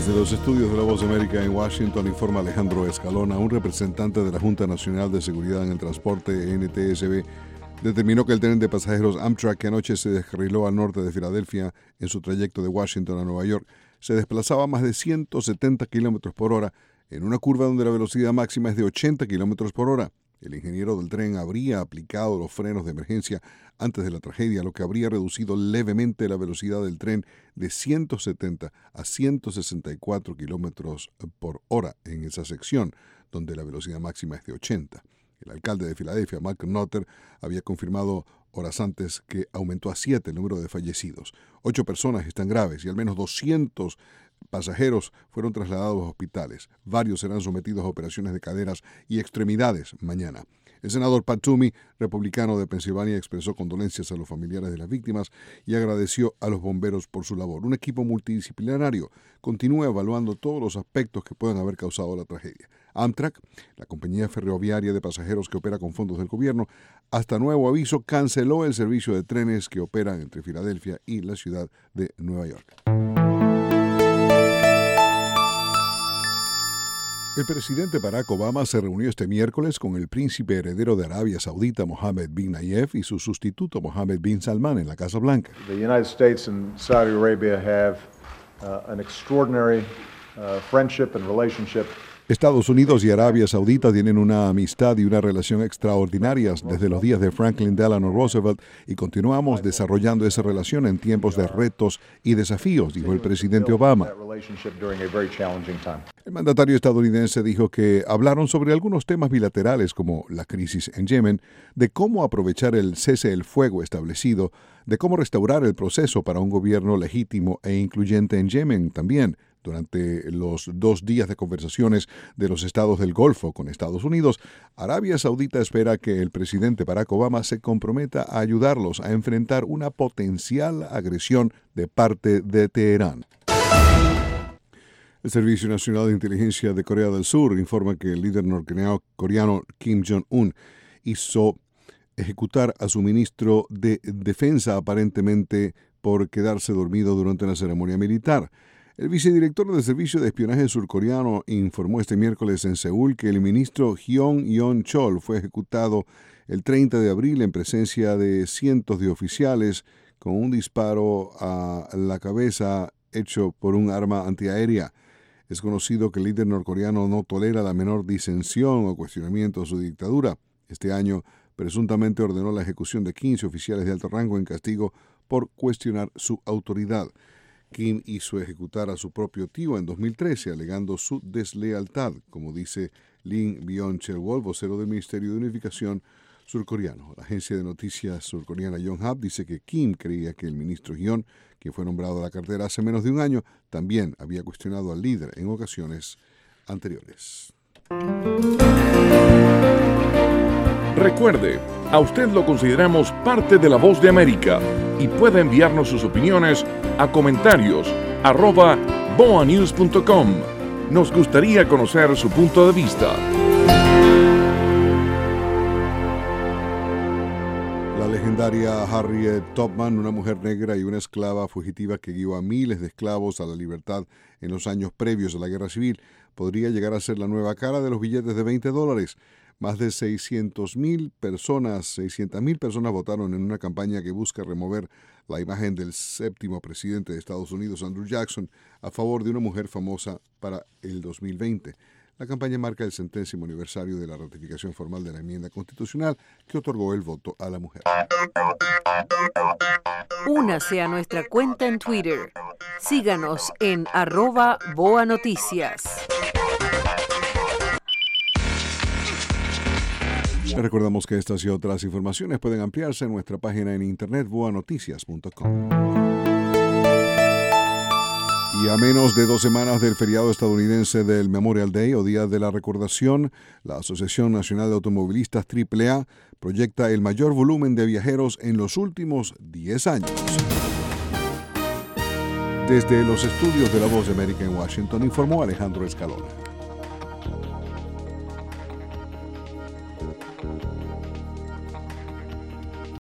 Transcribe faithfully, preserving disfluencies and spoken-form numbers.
Desde los estudios de La Voz de América en Washington informa Alejandro Escalona. Un representante de la Junta Nacional de Seguridad en el Transporte, N T S B, determinó que el tren de pasajeros Amtrak, que anoche se descarriló al norte de Filadelfia en su trayecto de Washington a Nueva York, se desplazaba a más de ciento setenta kilómetros por hora en una curva donde la velocidad máxima es de ochenta kilómetros por hora. El ingeniero del tren habría aplicado los frenos de emergencia antes de la tragedia, lo que habría reducido levemente la velocidad del tren de ciento setenta a ciento sesenta y cuatro kilómetros por hora en esa sección, donde la velocidad máxima es de ochenta. El alcalde de Filadelfia, Malcolm Nutter, había confirmado horas antes que aumentó a siete el número de fallecidos. Ocho personas están graves y al menos doscientos pasajeros fueron trasladados a hospitales. Varios serán sometidos a operaciones de caderas y extremidades mañana. El senador Pat Toomey, republicano de Pensilvania, expresó condolencias a los familiares de las víctimas y agradeció a los bomberos por su labor. Un equipo multidisciplinario continúa evaluando todos los aspectos que puedan haber causado la tragedia. Amtrak, la compañía ferroviaria de pasajeros que opera con fondos del gobierno, hasta nuevo aviso, canceló el servicio de trenes que operan entre Filadelfia y la ciudad de Nueva York. El presidente Barack Obama se reunió este miércoles con el príncipe heredero de Arabia Saudita, Mohammed bin Nayef, y su sustituto, Mohammed bin Salman, en la Casa Blanca. The United States and Saudi Arabia have uh, an extraordinary uh, friendship and relationship. Estados Unidos y Arabia Saudita tienen una amistad y una relación extraordinarias desde los días de Franklin Delano Roosevelt y continuamos desarrollando esa relación en tiempos de retos y desafíos, dijo el presidente Obama. El mandatario estadounidense dijo que hablaron sobre algunos temas bilaterales como la crisis en Yemen, de cómo aprovechar el cese el fuego establecido, de cómo restaurar el proceso para un gobierno legítimo e incluyente en Yemen también. Durante los dos días de conversaciones de los estados del Golfo con Estados Unidos, Arabia Saudita espera que el presidente Barack Obama se comprometa a ayudarlos a enfrentar una potencial agresión de parte de Teherán. El Servicio Nacional de Inteligencia de Corea del Sur informa que el líder norcoreano Kim Jong-un hizo ejecutar a su ministro de Defensa aparentemente por quedarse dormido durante una ceremonia militar. El vicedirector del Servicio de Espionaje surcoreano informó este miércoles en Seúl que el ministro Hyun Yong-chol fue ejecutado el treinta de abril en presencia de cientos de oficiales con un disparo a la cabeza hecho por un arma antiaérea. Es conocido que el líder norcoreano no tolera la menor disensión o cuestionamiento a su dictadura. Este año presuntamente ordenó la ejecución de quince oficiales de alto rango en castigo por cuestionar su autoridad. Kim hizo ejecutar a su propio tío en dos mil trece, alegando su deslealtad, como dice Lim Byung-chul, vocero del Ministerio de Unificación surcoreano. La agencia de noticias surcoreana Yonhap dice que Kim creía que el ministro Hyun, quien fue nombrado a la cartera hace menos de un año, también había cuestionado al líder en ocasiones anteriores. Recuerde, a usted lo consideramos parte de La Voz de América y puede enviarnos sus opiniones a comentarios arroba boa news punto com. Nos gustaría conocer su punto de vista. La legendaria Harriet Tubman, una mujer negra y una esclava fugitiva que guió a miles de esclavos a la libertad en los años previos a la Guerra Civil, podría llegar a ser la nueva cara de los billetes de veinte dólares. Más de seiscientas mil personas, seiscientas mil personas votaron en una campaña que busca remover la imagen del séptimo presidente de Estados Unidos, Andrew Jackson, a favor de una mujer famosa para el dos mil veinte. La campaña marca el centésimo aniversario de la ratificación formal de la enmienda constitucional que otorgó el voto a la mujer. Únase a nuestra cuenta en Twitter. Síganos en arroba Boa Noticias. Les recordamos que estas y otras informaciones pueden ampliarse en nuestra página en internet boa noticias punto com. Y a menos de dos semanas del feriado estadounidense del Memorial Day o Día de la Recordación, la Asociación Nacional de Automovilistas triple A proyecta el mayor volumen de viajeros en los últimos diez años. Desde los estudios de La Voz de América en Washington, informó Alejandro Escalona.